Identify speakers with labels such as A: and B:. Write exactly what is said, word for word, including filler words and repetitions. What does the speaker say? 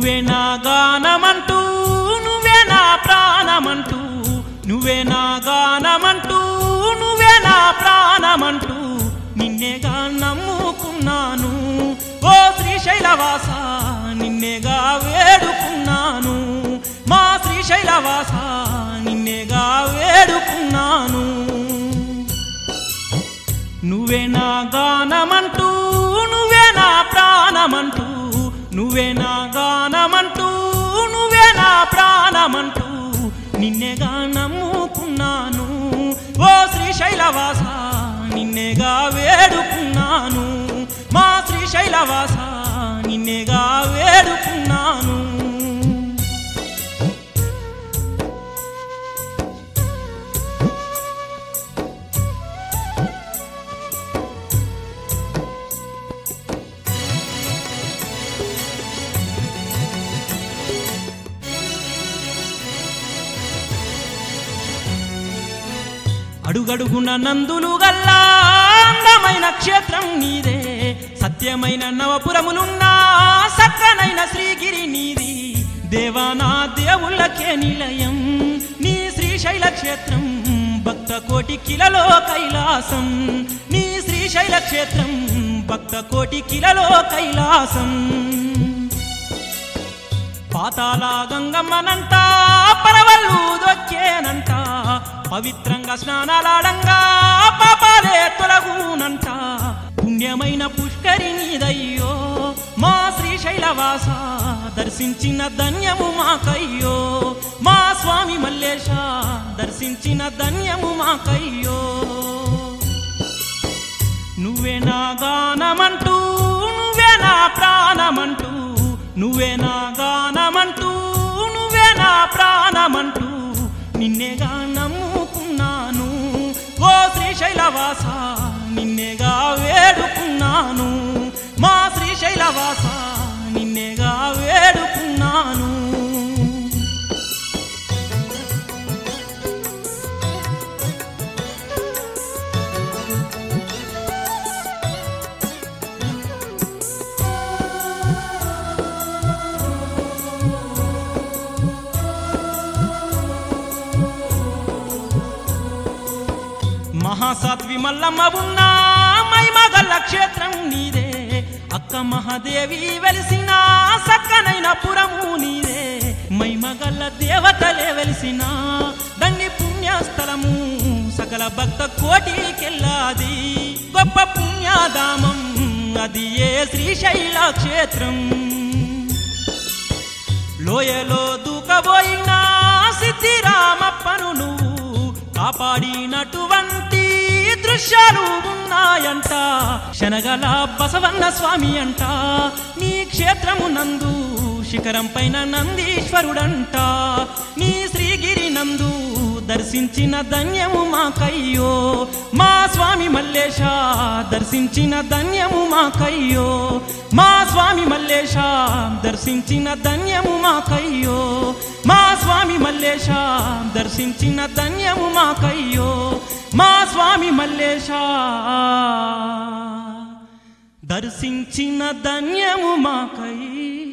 A: నువ్వే నా గానమంటూ నువ్వే నా ప్రాణమంటూ నువ్వే నా గానమంటూ నువ్వే నా ప్రాణమంటూ నిన్నేగా నమ్ముకున్నాను ఓ శ్రీశైలవాస నిన్నేగా వేడుకున్నాను మా శ్రీశైలవాస నిన్నేగా వేడుకున్నాను నువ్వే నా గానమంటూ నువ్వే నా ప్రాణమంటూ నువ్వే నా గానమంటూ నువ్వే నా ప్రాణమంటూ నిన్నేగా నమ్ముకున్నాను ఓ శ్రీశైలవాస నిన్నేగా వేడుకున్నాను మా శ్రీశైలవాస నిన్నేగా వేడుకున్నాను అడుగడుగున నందులు గల్లా అందమైన క్షేత్రం నీదే సత్యమైన నవపురములున్నా సక్కనైన శ్రీగిరి నీది దేవానా దేవుళ్ళకే నిలయం నీ శ్రీశైల క్షేత్రం భక్త కోటి కిలలో కైలాసం నీ శ్రీశైల క్షేత్రం భక్త కోటి కిలలో కైలాసం పాతాళ గంగమ్మనంట పరవళ్ళు దొక్కేనంట పవిత్రంగా స్నానాలాడంగా పాపాలే తొలగునంట పుణ్యమైన పుష్కరి నీదయ్యో మా శ్రీశైలవాస దర్శించిన ధన్యము మాకయ్యో మా స్వామి మల్లేశ దర్శించిన ధన్యము మాకయ్యో నువ్వే నా గానమంటూ నువ్వే నా ప్రాణమంటూ నువ్వే నా గానమంటూ నువ్వే నా ప్రాణమంటూ నిన్నేగా నమ్ముకున్నాను ఓ శ్రీశైలవాస నిన్నేగా వేడుకున్నాను మా శ్రీశైలవాస నిన్నేగా వేడుకున్నాను మహాసాత్వి మల్లమ్మ ఉన్న మైమగల్ల క్షేత్రం నీదే అక్క మహాదేవి వెలిసిన సక్కనైన పురము నీదే మైమగల్ల దేవతలే వెలిసిన దండి పుణ్యస్థలము సకల భక్త కోటికెళ్ళాది గొప్ప పుణ్యధామం అది ఏ శ్రీశైల క్షేత్రం లోయలో దూకబోయిన సిద్ధిరామప్పను నువ్వు కాపాడినటువంటి దృశ్యాలు ఉన్నాయంట శనగల బసవన్న స్వామి అంట నీ క్షేత్రము నందు శిఖరం పైన నందీశ్వరుడంట నీ శ్రీగిరి నందు దర్శించిన ధన్యము మాకయ్యో మా స్వామి మల్లేశ దర్శించిన ధన్యము మాకయ్యో మా స్వామి మల్లేశ దర్శించిన ధన్యము మాకయ్యో మా స్వామి మల్లేశ దర్శించిన ధన్యము మాకయ్యో మా స్వామి మల్లేశ దర్శించిన ధన్యము మాకయ్యో